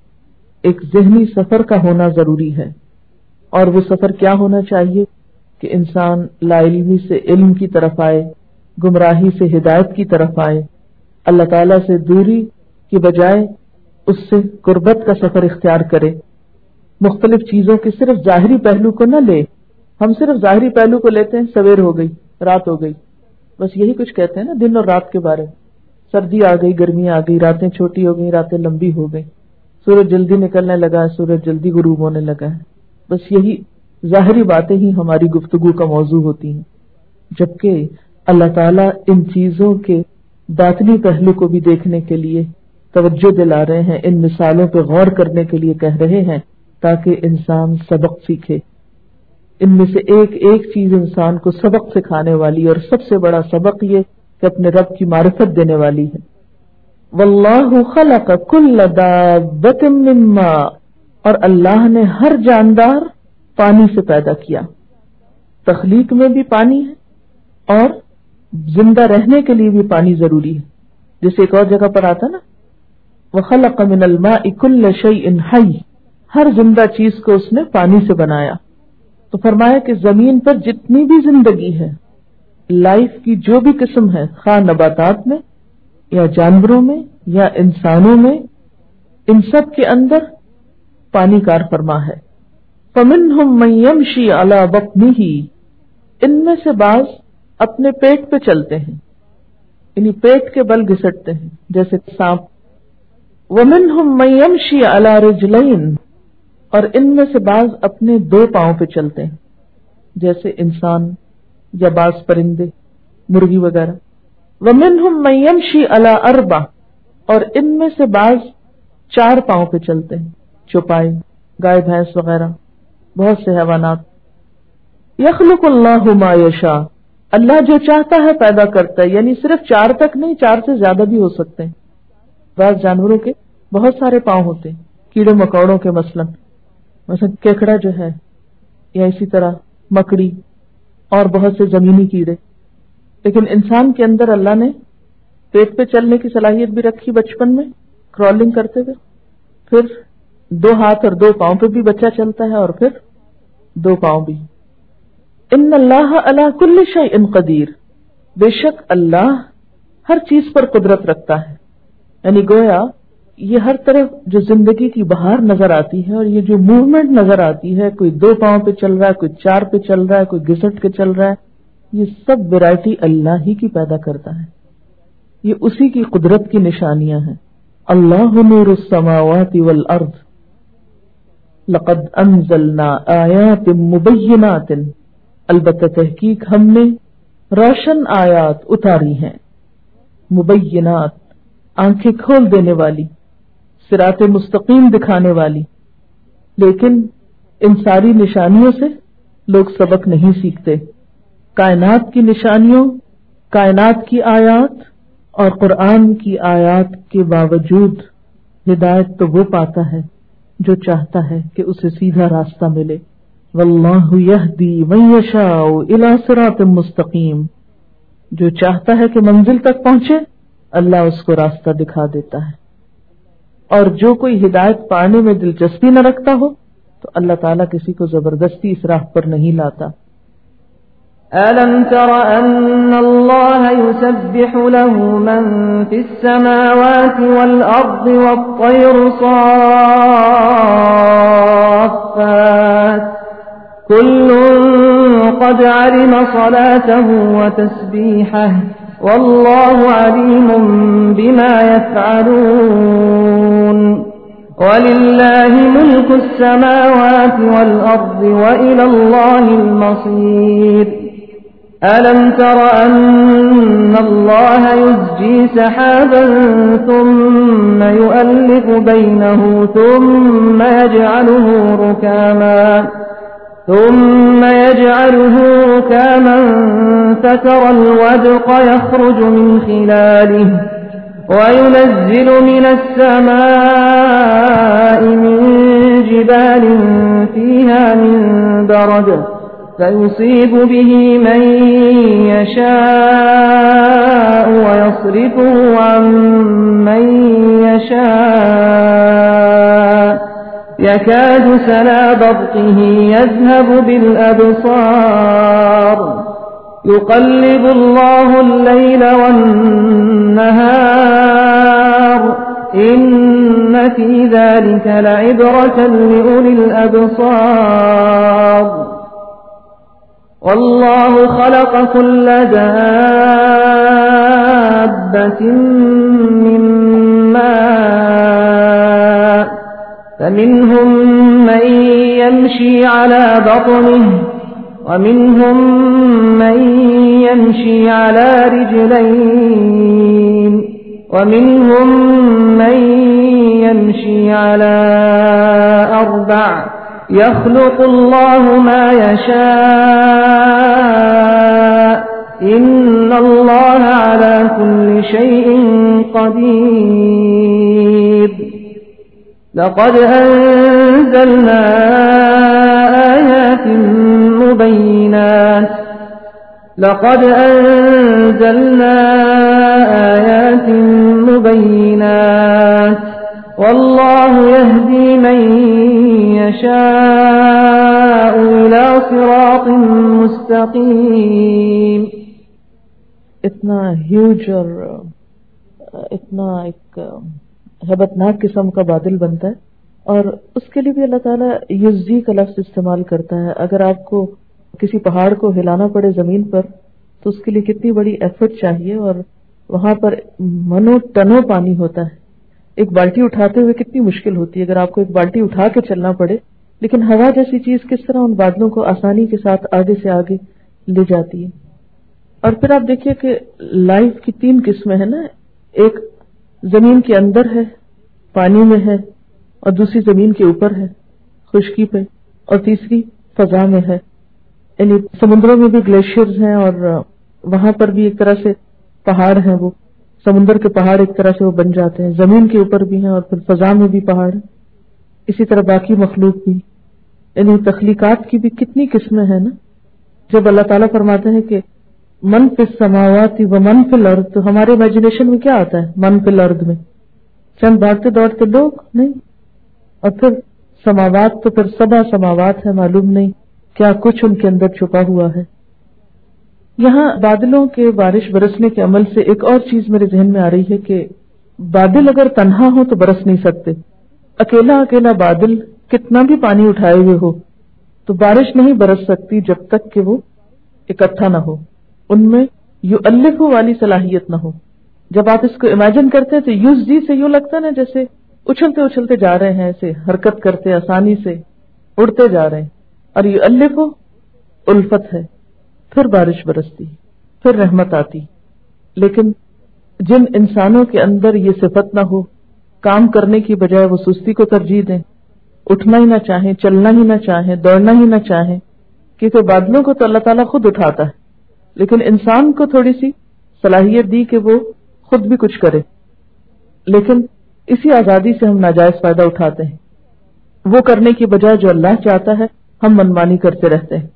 ایک ذہنی سفر کا ہونا ضروری ہے۔ اور وہ سفر کیا ہونا چاہیے کہ انسان لا علمی سے علم کی طرف آئے، گمراہی سے ہدایت کی طرف آئے، اللہ تعالیٰ سے دوری کی بجائے اس سے قربت کا سفر اختیار کرے، مختلف چیزوں کے صرف ظاہری پہلو کو نہ لے۔ ہم صرف ظاہری پہلو کو لیتے ہیں، سویر ہو گئی، رات ہو گئی، بس یہی کچھ کہتے ہیں نا دن اور رات کے بارے میں۔ سردی آ گئی، گرمی آ گئی، راتیں چھوٹی ہو گئی، راتیں لمبی ہو گئی، سورج جلدی نکلنے لگا ہے، سورج جلدی غروب ہونے لگا ہے، بس یہی ظاہری باتیں ہی ہماری گفتگو کا موضوع ہوتی ہیں، جبکہ اللہ تعالیٰ ان چیزوں کے باطنی پہلو کو بھی دیکھنے کے لیے توجہ دلا رہے ہیں، ان مثالوں پہ غور کرنے کے لیے کہہ رہے ہیں تاکہ انسان سبق سیکھے۔ ان میں سے ایک ایک چیز انسان کو سبق سکھانے والی، اور سب سے بڑا سبق یہ کہ اپنے رب کی معرفت دینے والی ہے۔ واللہ خلق کل دابۃ من ماء، اور اللہ نے ہر جاندار پانی سے پیدا کیا۔ تخلیق میں بھی پانی ہے اور زندہ رہنے کے لیے بھی پانی ضروری ہے، جیسے ایک اور جگہ پر آتا نا وَخَلَقَ مِنَ الْمَاءِ كُلَّ شَيْءٍ حَيٍّ، ہر زندہ چیز کو اس نے پانی سے بنایا۔ تو فرمایا کہ زمین پر جتنی بھی زندگی ہے، لائف کی جو بھی قسم ہے، خواہ نباتات میں یا جانوروں میں یا انسانوں میں، ان سب کے اندر پانی کار فرما ہے۔ فمنہم من یمشی علی بطنہ، ان میں سے بعض اپنے پیٹ پہ چلتے ہیں، یعنی پیٹ کے بل گھسٹتے ہیں جیسے سانپ. ومنہم من یمشی علی رجلین، اور ان میں سے بعض اپنے دو پاؤں پہ چلتے ہیں جیسے انسان یا بعض پرندے، مرغی وغیرہ. ومنہم من یمشی علی اربع، اور ان میں سے بعض چار پاؤں پہ چلتے ہیں، چوپائے، گائے بھینس وغیرہ، بہت سے حیوانات. یخلق اللہ ما یشاء، اللہ جو چاہتا ہے پیدا کرتا ہے، یعنی صرف چار تک نہیں، چار سے زیادہ بھی ہو سکتے ہیں. بعض جانوروں کے بہت سارے پاؤں ہوتے ہیں، کیڑے مکوڑوں کے مثلا مثلا کیکڑا جو ہے، یا اسی طرح مکڑی اور بہت سے زمینی کیڑے. لیکن انسان کے اندر اللہ نے پیٹ پہ چلنے کی صلاحیت بھی رکھی بچپن میں، کرالنگ کرتے ہوئے، پھر دو ہاتھ اور دو پاؤں پہ بھی بچہ چلتا ہے، اور پھر دو پاؤں بھی. ان اللہ علی کل شیء قدیر، بے شک اللہ ہر چیز پر قدرت رکھتا ہے. یعنی گویا یہ ہر طرف جو زندگی کی بہار نظر آتی ہے اور یہ جو موومنٹ نظر آتی ہے، کوئی دو پاؤں پہ چل رہا ہے، کوئی چار پہ چل رہا ہے، کوئی گھسٹ کے چل رہا ہے، یہ سب ویرائٹی اللہ ہی کی پیدا کرتا ہے. یہ اسی کی قدرت کی نشانیاں ہیں. اللہ نور السماوات والارض لقد انزلنا آیات مبینات، البتہ تحقیق ہم نے روشن آیات اتاری ہیں، مبینات آنکھیں کھول دینے والی، صراط مستقیم دکھانے والی. لیکن ان ساری نشانیوں سے لوگ سبق نہیں سیکھتے. کائنات کی نشانیوں، کائنات کی آیات اور قرآن کی آیات کے باوجود ہدایت تو وہ پاتا ہے جو چاہتا ہے کہ اسے سیدھا راستہ ملے. واللہ یہدی من یشاء الی صراط مستقیم، جو چاہتا ہے کہ منزل تک پہنچے اللہ اس کو راستہ دکھا دیتا ہے. اور جو کوئی ہدایت پانے میں دلچسپی نہ رکھتا ہو تو اللہ تعالیٰ کسی کو زبردستی اس راہ پر نہیں لاتا. أَلَمْ تَرَ أَنَّ اللَّهَ يُسَبِّحُ لَهُ مَن فِي السَّمَاوَاتِ وَالْأَرْضِ وَالطَّيْرُ صَافَّاتٍ كُلٌّ قَدْ عَلِمَ صَلَاتَهُ وَتَسْبِيحَهُ وَاللَّهُ عَلِيمٌ بِمَا يَفْعَلُونَ. وَلِلَّهِ مُلْكُ السَّمَاوَاتِ وَالْأَرْضِ وَإِلَى اللَّهِ الْمَصِيرُ. أَلَمْ تَرَ أَنَّ اللَّهَ يُزْجِي سَحَابًا ثُمَّ يُؤَلِّفُ بَيْنَهُ ثُمَّ يَجْعَلُهُ رُكَامًا ثُمَّ يَجْعَلُهُ رُكَامًا فَتَرَى الْوَدْقَ يَخْرُجُ مِنْ خِلَالِهِ وَيُنَزِّلُ مِنَ السَّمَاءِ مِنْ جِبَالٍ فِيهَا مِنْ بَرَدٍ فَيُصِيبُ بِهِ مَن يَشَاءُ وَيَصْرِفُهُ عَن مَّن يَشَاءُ يَكَادُ سَنَا بَرْقِهِ يَذْهَبُ بِالْأَبْصَارِ. يُقَلِّبُ اللَّهُ اللَّيْلَ وَالنَّهَارَ إِنَّ فِي ذَلِكَ لَعِبْرَةً لِأُولِي الْأَبْصَارِ. وَاللَّهُ خَلَقَ كُلَّ دَابَّةٍ مِّن مَّاءٍ فَمِنْهُم مَّن يَمْشِي عَلَى بَطْنِهِ وَمِنْهُم مَّن يَمْشِي عَلَى رِجْلَيْنِ وَمِنْهُم مَّن يَمْشِي عَلَى أَرْبَعٍ. يَخْلُقُ اللَّهُ مَا يَشَاءُ إِنَّ اللَّهَ عَلَى كُلِّ شَيْءٍ قَدِيرٌ. لَقَدْ أَنزَلْنَا آيَاتٍ مُبَيِّنَاتٍ لَقَدْ أَنزَلْنَا آيَاتٍ مُبَيِّنَاتٍ وَاللَّهُ يَهْدِي مَن يَشَاءُ إِلَى صِرَاطٍ مُسْتَقِيمٍ. اتنا ہیوج اور اتنا ایک ہیبتناک قسم کا بادل بنتا ہے اور اس کے لیے بھی اللہ تعالیٰ یزی کا لفظ استعمال کرتا ہے. اگر آپ کو کسی پہاڑ کو ہلانا پڑے زمین پر تو اس کے لیے کتنی بڑی ایفرٹ چاہیے, اور وہاں پر منو ٹنوں پانی ہوتا ہے. ایک بالٹی اٹھاتے ہوئے کتنی مشکل ہوتی ہے اگر آپ کو ایک بالٹی اٹھا کے چلنا پڑے, لیکن ہوا جیسی چیز کس طرح ان بادلوں کو آسانی کے ساتھ آگے سے آگے لے جاتی ہے. اور پھر آپ دیکھیے کہ لائف کی تین قسمیں ہیں نا, ایک زمین کے اندر ہے, پانی میں ہے, اور دوسری زمین کے اوپر ہے خشکی پہ, اور تیسری فضا میں ہے. یعنی سمندروں میں بھی گلیشیئرز ہیں اور وہاں پر بھی ایک طرح سے پہاڑ ہیں, وہ سمندر کے پہاڑ ایک طرح سے وہ بن جاتے ہیں. زمین کے اوپر بھی ہیں اور پھر فضا میں بھی پہاڑ, اسی طرح باقی مخلوق بھی. یعنی تخلیقات کی بھی کتنی قسمیں ہیں نا. جب اللہ تعالیٰ فرماتے ہیں کہ من فی السماوات و من فی الارض, تو ہمارے امیجنیشن میں کیا آتا ہے؟ من فی الارض میں چند بھاگتے دوڑتے لوگ نہیں, اور پھر سماوات تو پھر سبا سماوات ہے, معلوم نہیں کیا کچھ ان کے اندر چھپا ہوا ہے. یہاں بادلوں کے بارش برسنے کے عمل سے ایک اور چیز میرے ذہن میں آ رہی ہے کہ بادل اگر تنہا ہو تو برس نہیں سکتے. اکیلا اکیلا بادل کتنا بھی پانی اٹھائے ہوئے ہو تو بارش نہیں برس سکتی جب تک کہ وہ اکٹھا نہ ہو, ان میں یؤلف والی صلاحیت نہ ہو. جب آپ اس کو امیجن کرتے ہیں تو یوز جی سے یوں لگتا ہے نا جیسے اچھلتے اچھلتے جا رہے ہیں, ایسے حرکت کرتے آسانی سے اڑتے جا رہے ہیں. اور یؤلف الفت ہے, پھر بارش برستی, پھر رحمت آتی. لیکن جن انسانوں کے اندر یہ صفت نہ ہو, کام کرنے کی بجائے وہ سستی کو ترجیح دیں, اٹھنا ہی نہ چاہیں, چلنا ہی نہ چاہیں, دوڑنا ہی نہ چاہیں, کیونکہ بادلوں کو تو اللہ تعالیٰ خود اٹھاتا ہے, لیکن انسان کو تھوڑی سی صلاحیت دی کہ وہ خود بھی کچھ کرے. لیکن اسی آزادی سے ہم ناجائز فائدہ اٹھاتے ہیں. وہ کرنے کی بجائے جو اللہ چاہتا ہے ہم منمانی کرتے رہتے ہیں.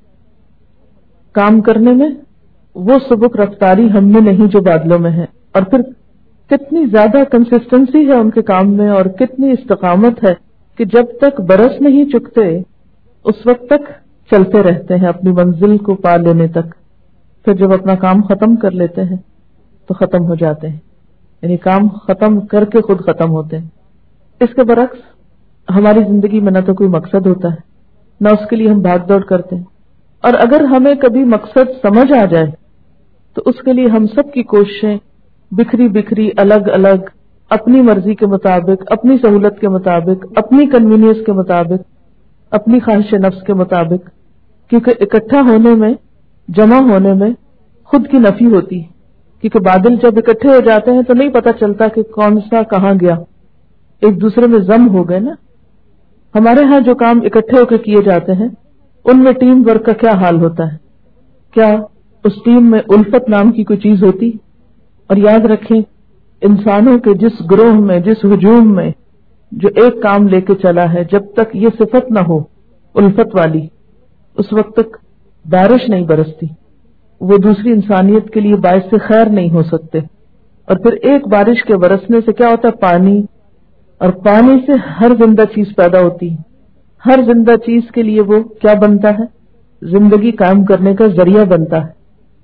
کام کرنے میں وہ سبک رفتاری ہم میں نہیں جو بادلوں میں ہے, اور پھر کتنی زیادہ کنسسٹنسی ہے ان کے کام میں, اور کتنی استقامت ہے کہ جب تک برس نہیں چکتے اس وقت تک چلتے رہتے ہیں اپنی منزل کو پا لینے تک. پھر جب اپنا کام ختم کر لیتے ہیں تو ختم ہو جاتے ہیں, یعنی کام ختم کر کے خود ختم ہوتے ہیں. اس کے برعکس ہماری زندگی میں نہ تو کوئی مقصد ہوتا ہے, نہ اس کے لیے ہم بھاگ دوڑ کرتے ہیں. اور اگر ہمیں کبھی مقصد سمجھ آ جائے تو اس کے لیے ہم سب کی کوششیں بکھری بکھری الگ الگ, اپنی مرضی کے مطابق, اپنی سہولت کے مطابق, اپنی کنوینئنس کے مطابق, اپنی خواہش نفس کے مطابق, کیونکہ اکٹھا ہونے میں, جمع ہونے میں خود کی نفی ہوتی ہے. کیونکہ بادل جب اکٹھے ہو جاتے ہیں تو نہیں پتا چلتا کہ کون سا کہاں گیا, ایک دوسرے میں ضم ہو گئے نا. ہمارے ہاں جو کام اکٹھے ہو کے کیے جاتے ہیں ان میں ٹیم ورک کا کیا حال ہوتا ہے؟ کیا اس ٹیم میں الفت نام کی کوئی چیز ہوتی؟ اور یاد رکھیں, انسانوں کے جس گروہ میں, جس ہجوم میں جو ایک کام لے کے چلا ہے, جب تک یہ صفت نہ ہو الفت والی, اس وقت تک بارش نہیں برستی. وہ دوسری انسانیت کے لیے باعث خیر نہیں ہو سکتے. اور پھر ایک بارش کے برسنے سے کیا ہوتا ہے؟ پانی, اور پانی سے ہر زندہ چیز پیدا ہوتی ہے. ہر زندہ چیز کے لیے وہ کیا بنتا ہے؟ زندگی قائم کرنے کا ذریعہ بنتا ہے.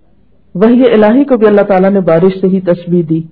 وحی الہی کو بھی اللہ تعالیٰ نے بارش سے ہی تشبیہ دی.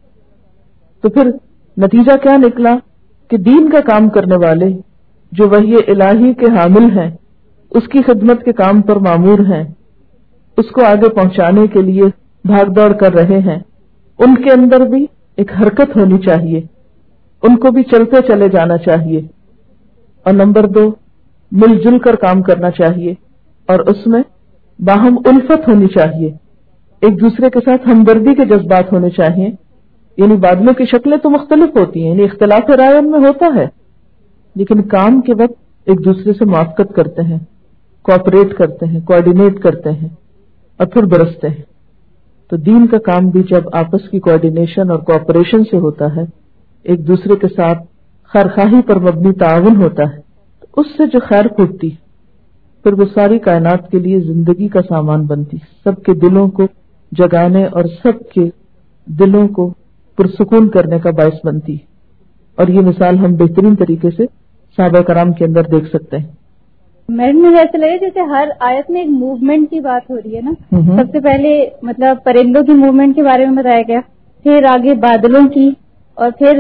تو پھر نتیجہ کیا نکلا کہ دین کا کام کرنے والے جو وحی الہی کے حامل ہیں, اس کی خدمت کے کام پر مامور ہیں, اس کو آگے پہنچانے کے لیے بھاگ دوڑ کر رہے ہیں, ان کے اندر بھی ایک حرکت ہونی چاہیے, ان کو بھی چلتے چلے جانا چاہیے. اور نمبر دو, مل جل کر کام کرنا چاہیے, اور اس میں باہم الفت ہونی چاہیے, ایک دوسرے کے ساتھ ہمدردی کے جذبات ہونے چاہیے. یعنی بادلوں کی شکلیں تو مختلف ہوتی ہیں, یعنی اختلاف رائے ان میں ہوتا ہے, لیکن کام کے وقت ایک دوسرے سے موافقت کرتے ہیں, کوآپریٹ کرتے ہیں, کوآرڈینیٹ کرتے ہیں, اور پھر برستے ہیں. تو دین کا کام بھی جب آپس کی کوآرڈینیشن اور کوآپریشن سے ہوتا ہے, ایک دوسرے کے ساتھ خیرخواہی پر مبنی تعاون ہوتا ہے, تو اس سے جو خیر پھوٹتی پھر وہ ساری کائنات کے لیے زندگی کا سامان بنتی, سب کے دلوں کو جگانے اور سب کے دلوں کو پرسکون کرنے کا باعث بنتی. اور یہ مثال ہم بہترین طریقے سے صحابہ کرام کے اندر دیکھ سکتے ہیں. میڈم مجھے ایسا لگے جیسے ہر آیت میں ایک موومنٹ کی بات ہو رہی ہے نا. سب سے پہلے مطلب پرندوں کی موومنٹ کے بارے میں بتایا گیا, پھر آگے بادلوں کی, اور پھر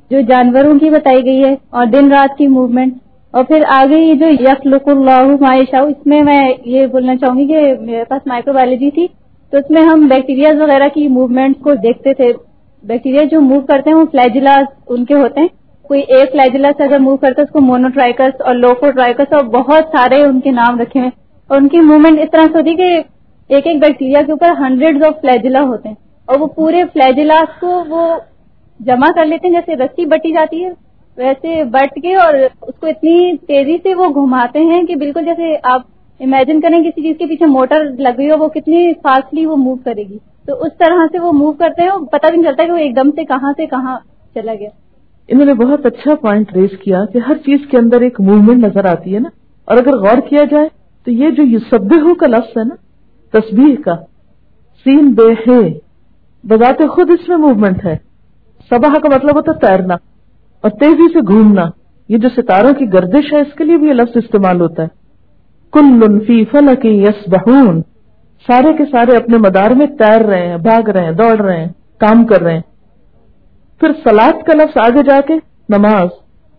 جو جانوروں کی بتائی گئی ہے اور دن رات کی موومنٹ، اور پھر آگے یہ جو یخلق اللہ ما یشاء، اس میں میں یہ بولنا چاہوں گی کہ میرے پاس مائکرو بایولوجی تھی تو اس میں ہم بیکٹیریاز وغیرہ کی موومنٹ کو دیکھتے تھے. بیکٹیریا جو موو کرتے ہیں وہ فلیجلاز ان کے ہوتے ہیں. کوئی ایک فلیجلس اگر موو کرتا ہے اس کو مونوٹرائکس اور لوکوٹرائکس اور بہت سارے ان کے نام رکھے ہیں، اور ان کی موومنٹ اس طرح سے ہوتی ہے کہ ایک ایک بیکٹیریا کے اوپر ہنڈریڈز آف فلیجلا ہوتے ہیں، اور وہ پورے فلیجلاس کو وہ جمع کر لیتے ہیں جیسے رسی بٹی جاتی ہے ویسے بٹ کے، اور اس کو اتنی تیزی سے وہ گھماتے ہیں کہ بالکل جیسے آپ امیجن کریں کسی چیز کے پیچھے موٹر لگ گئی ہو، وہ کتنی فاسٹلی وہ موو کرے گی. تو اس طرح سے وہ موو کرتے ہیں اور پتہ بھی نہیں چلتا کہ وہ ایک دم سے کہاں سے کہاں چلا گیا. انہوں نے بہت اچھا پوائنٹ ریز کیا کہ ہر چیز کے اندر ایک موومنٹ نظر آتی ہے نا، اور اگر غور کیا جائے تو یہ جو یسبحو کا لفظ ہے نا، تسبیح کا، سین بے ہے، بذات خود اس میں موومنٹ ہے. سبح کا مطلب ہوتا ہے تیرنا اور تیزی سے گھومنا. یہ جو ستاروں کی گردش ہے اس کے لیے بھی یہ لفظ استعمال ہوتا ہے. کل فی فلک یسبحون، سارے کے سارے اپنے مدار میں تیر رہے ہیں، بھاگ رہے ہیں، دوڑ رہے ہیں، کام کر رہے ہیں. پھر صلاۃ کا لفظ آگے جا کے نماز.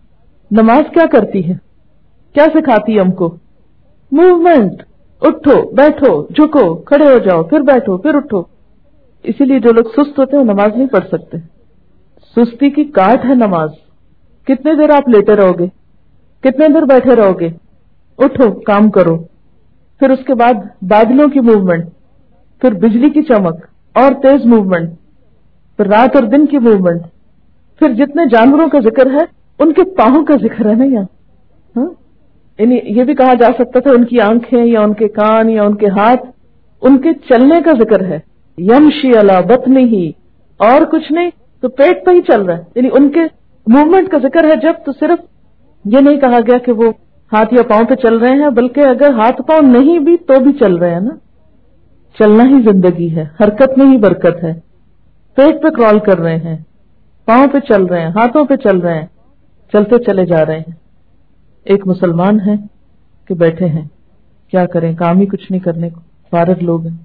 نماز کیا کرتی ہے، کیا سکھاتی ہے ہم کو؟ موومنٹ. اٹھو، بیٹھو، جھکو، کھڑے ہو جاؤ، پھر بیٹھو، پھر اٹھو. اسی لیے جو لوگ سست ہوتے ہیں وہ نماز نہیں پڑھ سکتے. سستی کی کاٹ ہے نماز. کتنے دیر آپ لیٹے رہو گے، کتنے دیر بیٹھے رہو گے؟ اٹھو، کام کرو. پھر اس کے بعد بادلوں کی موومنٹ، پھر بجلی کی چمک اور تیز موومنٹ، پھر رات اور دن کی موومنٹ، پھر جتنے جانوروں کا ذکر ہے ان کے پاؤں کا ذکر ہے نا یہاں. یعنی یہ بھی کہا جا سکتا تھا ان کی آنکھیں یا ان کے کان یا ان کے ہاتھ، ان کے چلنے کا ذکر ہے. یمشی علی بطنہ، اور کچھ نہیں تو پیٹ پہ ہی چل رہا ہے. یعنی ان کے موومنٹ کا ذکر ہے جب تو صرف یہ نہیں کہا گیا کہ وہ ہاتھ یا پاؤں پہ چل رہے ہیں، بلکہ اگر ہاتھ پاؤں نہیں بھی تو بھی چل رہے ہیں نا. چلنا ہی زندگی ہے، حرکت میں ہی برکت ہے. پیٹ پہ کرال کر رہے ہیں، پاؤں پہ چل رہے ہیں، ہاتھوں پہ چل رہے ہیں، چلتے چلے جا رہے ہیں. ایک مسلمان ہے کہ بیٹھے ہیں، کیا کریں، کام ہی کچھ نہیں کرنے کو، فارغ لوگ ہیں.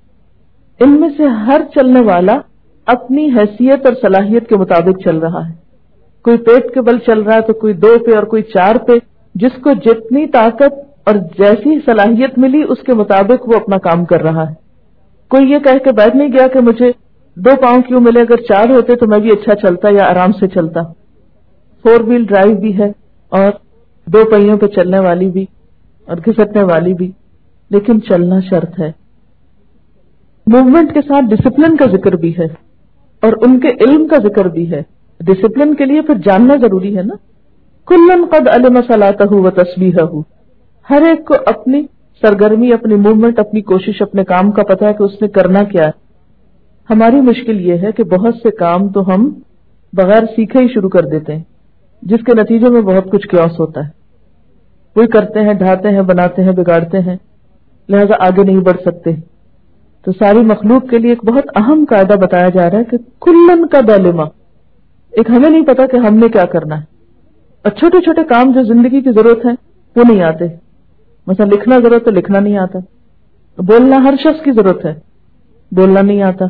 ان میں سے ہر چلنے والا اپنی حیثیت اور صلاحیت کے مطابق چل رہا ہے. کوئی پیٹ کے بل چل رہا ہے تو کوئی دو پہ اور کوئی چار پہ. جس کو جتنی طاقت اور جیسی صلاحیت ملی اس کے مطابق وہ اپنا کام کر رہا ہے. کوئی یہ کہہ کے بیٹھ نہیں گیا کہ مجھے دو پاؤں کیوں ملے، اگر چار ہوتے تو میں بھی اچھا چلتا یا آرام سے چلتا. فور ویل ڈرائیو بھی ہے اور دو پہیوں پہ چلنے والی بھی اور گھسٹنے والی بھی، لیکن چلنا شرط ہے. موومنٹ کے ساتھ ڈسپلن کا ذکر بھی ہے اور ان کے علم کا ذکر بھی ہے. ڈسپلن کے لیے پھر جاننا ضروری ہے نا. کلن قد علم صلاتہ و تسبیحہ، ہر ایک کو اپنی سرگرمی، اپنی موومنٹ، اپنی کوشش، اپنے کام کا پتہ ہے کہ اس نے کرنا کیا ہے. ہماری مشکل یہ ہے کہ بہت سے کام تو ہم بغیر سیکھے ہی شروع کر دیتے ہیں، جس کے نتیجے میں بہت کچھ کیوس ہوتا ہے. وہی کرتے ہیں، ڈھاتے ہیں، بناتے ہیں، بگاڑتے ہیں، لہذا آگے نہیں بڑھ سکتے. تو ساری مخلوق کے لیے ایک بہت اہم قاعدہ بتایا جا رہا ہے کہ کلن کا علم. ایک ہمیں نہیں پتا کہ ہم نے کیا کرنا ہے، اور چھوٹے چھوٹے کام جو زندگی کی ضرورت ہے وہ نہیں آتے. مثلا لکھنا ضرورت ہے، لکھنا نہیں آتا. بولنا ہر شخص کی ضرورت ہے، بولنا نہیں آتا.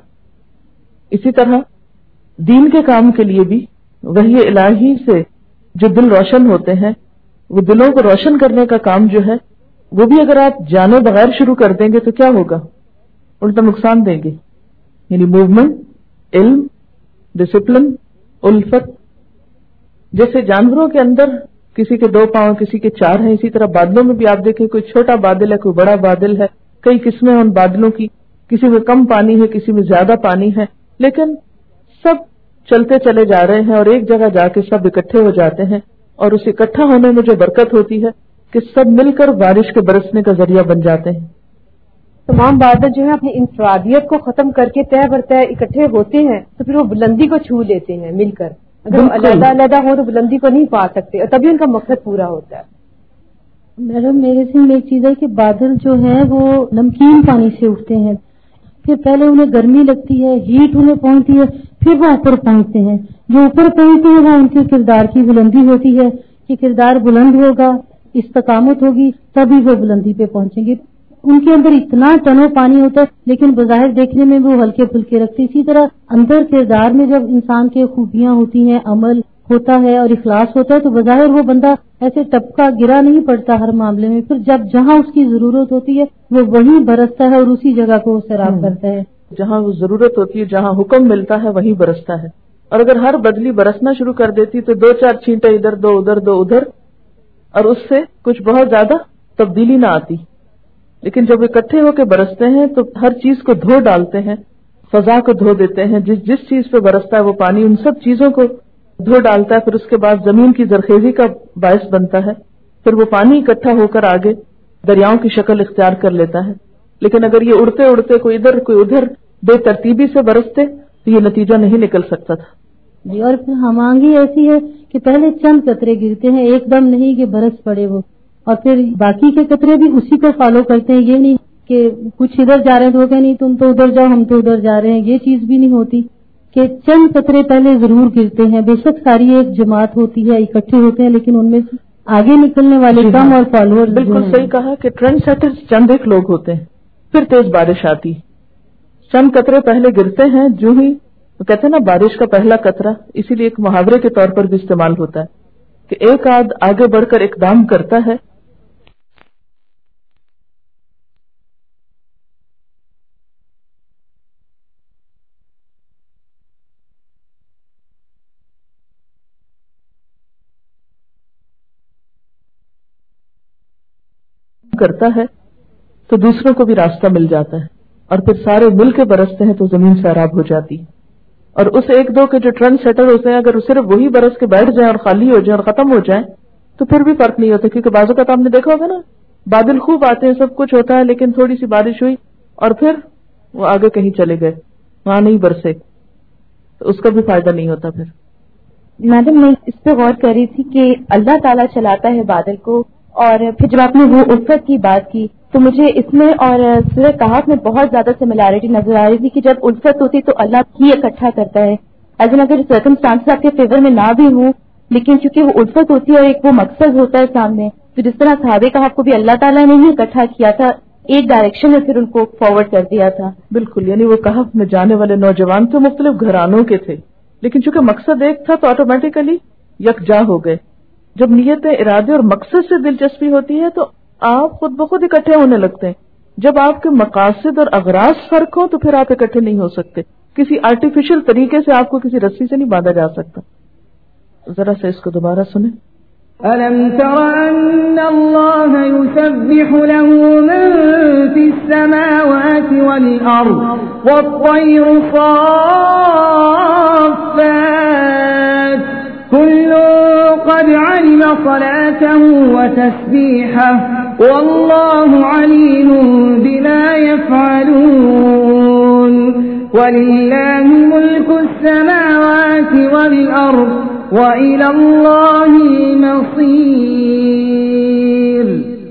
اسی طرح دین کے کام کے لیے بھی وحی الہی سے جو دل روشن ہوتے ہیں، وہ دلوں کو روشن کرنے کا کام جو ہے وہ بھی اگر آپ جانے بغیر شروع کر دیں گے تو کیا ہوگا؟ الٹا نقصان دیں گے. یعنی موومنٹ، علم، ڈسپلن، الفت. جیسے جانوروں کے اندر کسی کے دو پاؤں، کسی کے چار ہیں، اسی طرح بادلوں میں بھی آپ دیکھیں کوئی چھوٹا بادل ہے، کوئی بڑا بادل ہے. کئی قسمیں ہیں ان بادلوں کی، کسی میں کم پانی ہے، کسی میں زیادہ پانی ہے، لیکن سب چلتے چلے جا رہے ہیں اور ایک جگہ جا کے سب اکٹھے ہو جاتے ہیں. اور اس اکٹھا ہونے میں جو برکت ہوتی ہے کہ سب مل کر بارش کے برسنے کا ذریعہ بن جاتے ہیں. تمام بادل جو ہے اپنی انفرادیت کو ختم کر کے طے بر طے اکٹھے ہوتے ہیں تو پھر وہ بلندی کو چھو لیتے ہیں مل کر. اگر وہ علیحدہ علیحدہ ہو تو بلندی کو نہیں پا سکتے، اور تبھی ان کا مقصد پورا ہوتا ہے. میڈم میرے سے ایک چیز ہے کہ بادل جو ہے وہ نمکین پانی سے اٹھتے ہیں، پھر پہلے انہیں گرمی لگتی ہے، ہیٹ انہیں پہنچتی ہے، پھر وہ اوپر پہنچتے ہیں. جو اوپر پہنچتے ہیں وہ ان کے کردار کی بلندی ہوتی ہے کہ کردار بلند ہوگا، استقامت ہوگی، تبھی وہ بلندی پہ پہنچیں گے. ان کے اندر اتنا ٹنوں پانی ہوتا ہے لیکن بظاہر دیکھنے میں وہ ہلکے پھلکے رکھتے. اسی طرح اندر کردار میں جب انسان کے خوبیاں ہوتی ہیں، عمل، ہوتا ہے اور اخلاص ہوتا ہے تو بظاہر وہ بندہ ایسے ٹپکا گرا نہیں پڑتا ہر معاملے میں. پھر جب جہاں اس کی ضرورت ہوتی ہے وہ وہیں برستا ہے اور اسی جگہ کو سیراب کرتا ہے. جہاں وہ ضرورت ہوتی ہے, جہاں حکم ملتا ہے وہیں برستا ہے. اور اگر ہر بدلی برسنا شروع کر دیتی تو دو چار چھینٹے ادھر, دو ادھر, دو ادھر, اور اس سے کچھ بہت زیادہ تبدیلی نہ آتی. لیکن جب اکٹھے ہو کے برستے ہیں تو ہر چیز کو دھو ڈالتے ہیں, فضا کو دھو دیتے ہیں. جس جس چیز پہ برستا ہے وہ پانی ان سب چیزوں کو دھو ڈالتا ہے. پھر اس کے بعد زمین کی زرخیزی کا باعث بنتا ہے. پھر وہ پانی اکٹھا ہو کر آگے دریاؤں کی شکل اختیار کر لیتا ہے. لیکن اگر یہ اڑتے اڑتے کوئی ادھر کوئی ادھر بے ترتیبی سے برستے تو یہ نتیجہ نہیں نکل سکتا تھا. جی, اور پھر ہمانگی ایسی ہے کہ پہلے چند قطرے گرتے ہیں, ایک دم نہیں کہ برس پڑے وہ, اور پھر باقی کے قطرے بھی اسی کو فالو کرتے ہیں. یہ نہیں کہ کچھ ادھر جا رہے ہیں تو کہ نہیں تم تو ادھر جاؤ ہم تو ادھر جا رہے ہیں, یہ چیز بھی نہیں ہوتی کہ چند قطرے پہلے ضرور گرتے ہیں. بے شک ساری ایک جماعت ہوتی ہے, اکٹھے ہوتے ہیں, لیکن ان میں سے آگے نکلنے والے کم اور فالوور. بالکل صحیح کہا کہ ٹرینڈ سیٹرز چند ایک لوگ ہوتے ہیں, پھر تیز بارش آتی. چند قطرے پہلے گرتے ہیں, جو ہی کہتے ہیں نا بارش کا پہلا قطرہ, اسی لیے ایک محاورے کے طور پر بھی استعمال ہوتا ہے کہ ایک آدھ آگے بڑھ کر اقدام کرتا ہے کرتا ہے تو دوسروں کو بھی راستہ مل جاتا ہے, اور پھر سارے مل کے برستے ہیں تو زمین سیراب ہو جاتی. اور اس ایک دو کے جو ٹرینڈ سیٹر ہوتے ہیں, اگر صرف وہی برس کے بیٹھ جائیں اور خالی ہو جائیں اور ختم ہو جائیں تو پھر بھی فرق نہیں ہوتا. کیونکہ بعض اوقات آپ نے دیکھا ہوگا نا, بادل خوب آتے ہیں, سب کچھ ہوتا ہے, لیکن تھوڑی سی بارش ہوئی اور پھر وہ آگے کہیں چلے گئے, وہاں نہیں برسے, تو اس کا بھی فائدہ نہیں ہوتا. پھر میڈم میں اس پہ غور کر رہی تھی کہ اللہ تعالیٰ چلاتا ہے بادل کو, اور پھر جب آپ نے وہ الفت کی بات کی تو مجھے اس میں اور سورہ کہف میں بہت زیادہ سملیرٹی نظر آ رہی تھی کہ جب الفت ہوتی تو اللہ ہی اکٹھا کرتا ہے. ایز ان اگر سرکمسٹانس آپ کے فیور میں نہ بھی ہوں, لیکن چونکہ وہ الفت ہوتی ہے اور ایک وہ مقصد ہوتا ہے سامنے, تو جس طرح صحابہ کہف کو بھی اللہ تعالیٰ نے ہی اکٹھا کیا تھا, ایک ڈائریکشن میں پھر ان کو فارورڈ کر دیا تھا. بالکل, یعنی وہ کہف میں جانے والے نوجوان تو مختلف گھرانوں کے تھے, لیکن چونکہ مقصد ایک تھا تو آٹومیٹیکلی یکجا ہو گئے. جب نیتیں, ارادے اور مقصد سے دلچسپی ہوتی ہے تو آپ خود بخود اکٹھے ہونے لگتے ہیں. جب آپ کے مقاصد اور اغراض فرق ہوں تو پھر آپ اکٹھے نہیں ہو سکتے. کسی آرٹیفیشل طریقے سے آپ کو کسی رسی سے نہیں باندھا جا سکتا. ذرا سے اس کو دوبارہ سنیں. أَلَمْ تَرَ أَنَّ اللَّهَ يُسَبِّحُ لَهُ مَن فِي السَّمَاوَاتِ وَالْأَرْضِ وَالطَّيْرُ صَافَّاتٍ كُلٌّ قَدْ عَلِمَ صَلَاتَهُ وَتَسْبِيحَهُ وَاللَّهُ عَلِيمٌ بِمَا يَفْعَلُونَ وَلِلَّهِ مُلْكُ السَّمَاوَاتِ وَالْأَرْضِ وَإِلَى اللَّهِ الْمَصِيرُ.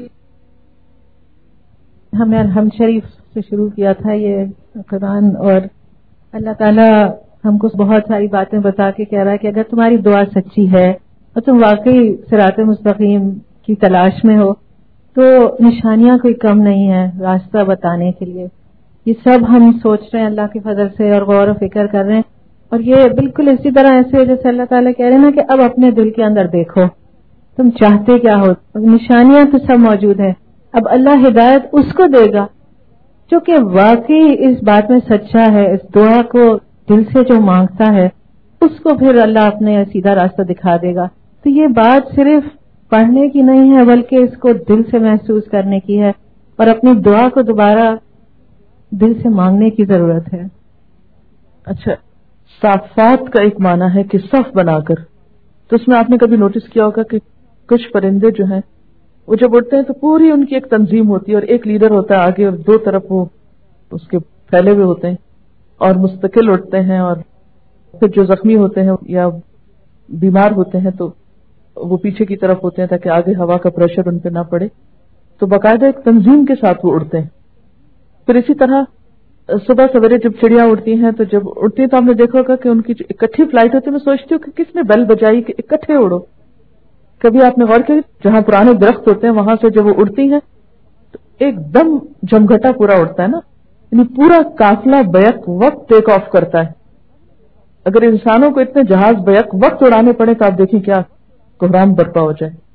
ہمیں الحمد شریف سے شروع کیا تھا یہ قرآن, اور اللہ تعالیٰ ہم کو بہت ساری باتیں بتا کے کہہ رہا ہے کہ اگر تمہاری دعا سچی ہے اور تم واقعی صراط مستقیم کی تلاش میں ہو تو نشانیاں کوئی کم نہیں ہے راستہ بتانے کے لیے. یہ سب ہم سوچ رہے ہیں اللہ کے فضل سے اور غور و فکر کر رہے ہیں, اور یہ بالکل اسی طرح ایسے جیسے اللہ تعالیٰ کہہ رہے ہیں نا کہ اب اپنے دل کے اندر دیکھو تم چاہتے کیا ہو. نشانیاں تو سب موجود ہیں, اب اللہ ہدایت اس کو دے گا جو کہ واقعی اس بات میں سچا ہے, اس دعا کو دل سے جو مانگتا ہے اس کو پھر اللہ اپنے سیدھا راستہ دکھا دے گا. تو یہ بات صرف پڑھنے کی نہیں ہے بلکہ اس کو دل سے محسوس کرنے کی ہے, اور اپنی دعا کو دوبارہ دل سے مانگنے کی ضرورت ہے. اچھا, صافات کا ایک معنی ہے کہ صف بنا کر, تو اس میں آپ نے کبھی نوٹس کیا ہوگا کہ کچھ پرندے جو ہیں وہ جب اڑتے ہیں تو پوری ان کی ایک تنظیم ہوتی ہے اور ایک لیڈر ہوتا ہے آگے, اور دو طرف وہ اس کے پھیلے ہوئے ہوتے ہیں اور مستقل اڑتے ہیں, اور پھر جو زخمی ہوتے ہیں یا بیمار ہوتے ہیں تو وہ پیچھے کی طرف ہوتے ہیں تاکہ آگے ہوا کا پریشر ان پہ نہ پڑے. تو باقاعدہ ایک تنظیم کے ساتھ وہ اڑتے ہیں. پھر اسی طرح صبح سویرے جب چڑیا اڑتی ہیں تو جب اڑتی ہیں تو آپ نے دیکھا ہوگا کہ ان کی جو اکٹھی فلائٹ ہوتی ہے, میں سوچتی ہوں کہ کس نے بیل بجائی کہ اکٹھے اڑو. کبھی آپ نے غور کیا جہاں پرانے درخت ہوتے ہیں وہاں سے جب وہ اڑتی ہیں تو ایک دم جمگھٹا پورا اڑتا ہے نا, یعنی پورا قافلہ بیک وقت ٹیک آف کرتا ہے. اگر انسانوں کو اتنے جہاز بیک وقت اڑانے پڑے تو آپ دیکھیں کیا کوہرام برپا ہو جائے.